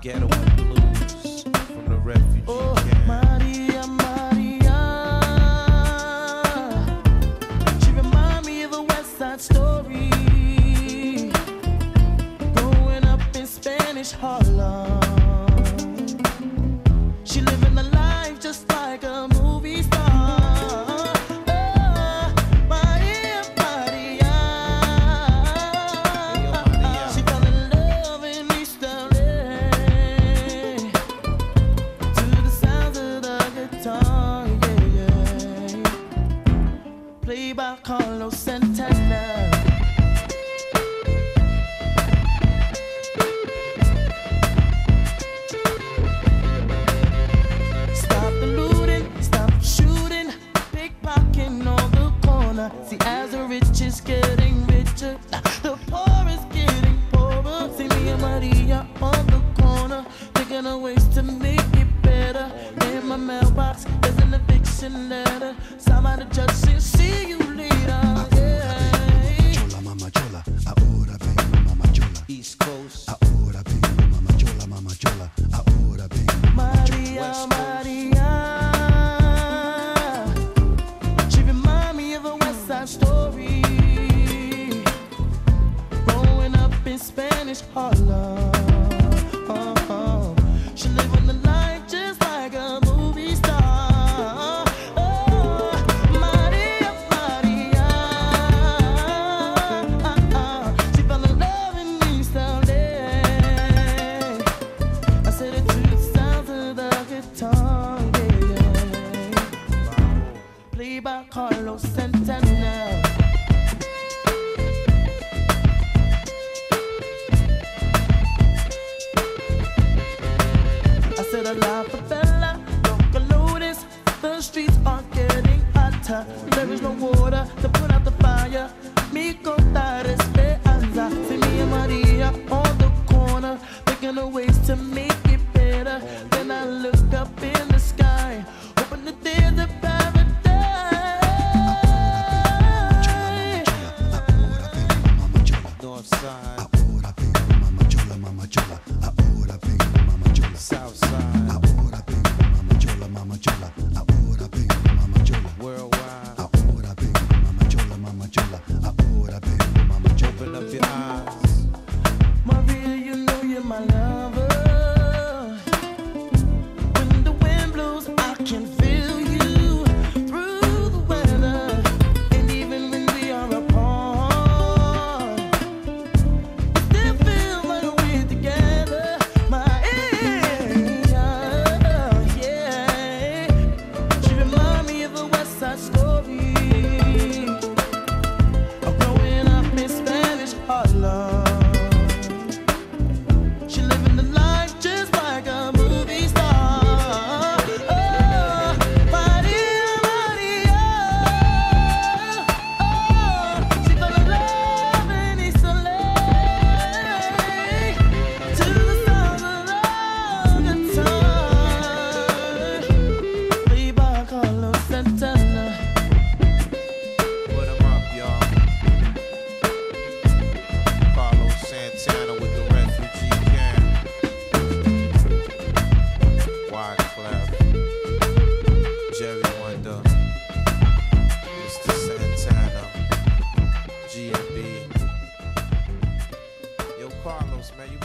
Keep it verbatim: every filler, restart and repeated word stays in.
Ghetto and Blues from the refugee Oh, camp. Maria, Maria. She remind me of a West Side Story. Growing up in Spanish Harlem. She living the life just like a movie star. Oh, Maria, Maria. She fell in love in East L A to the sounds of the guitar, yeah, yeah. Played by Carlos Santana. Stop the looting, stop shooting, pickpocketing on the corner. See, as the rich is getting richer, the poor is getting poorer. See me and Maria on the corner, thinking of ways to make it better. In my mailbox, there's an eviction letter. Signed by the judge says, see you later. Yeah. Chola, mama chola, ahora vengo, mama chola. East Coast. Ahora vengo, mama chola, mama chola. Ahora vengo, mama chola. Maria, West Coast. Maria. She remind me of a West Side Story. Growing up in Spanish Harlem. She living the life just like a movie star. Oh, Maria, Maria. She fell in love in East L A. I said it to the sounds of the guitar, yeah, yeah. Played by Carlos Santana. I said a la favela, loca lotus. The streets are getting hotter. There is no water to put out the fire. Mi contar esperanza. See me and Maria on the corner, thinking of ways to make it better. Then I look up in the sky, hoping that there's a paradise. Ahora vengo, mama chola. North Side, Ahora vengo, mama chola, mama chola. Ahora vengo, mama chola. South Side, Ahora vengo, mama chola, mama chola. Ahora vengo, mama chola. worldwide. Ahora vengo, mama chola, mama chola. Ahora vengo, mama chola. Open up your eyes. Maria, you know you're my lover. When the wind blows, I can feel you through the weather. And even when we are apart, it still feels like we're together. Maria, yeah. She remind me of a West Side Story. Of growing up in Spanish Harlem. She living the life just like a movie star. Oh, Maria, Maria. Oh, she fell in love in East L A to the sound of the guitar. Played by Carlos Santana. Put 'em up, y'all. Carlos Santana with the refugee camp. Wyclef, Jerry Wonder, Mister Santana, G M B. Yo, Carlos, man, you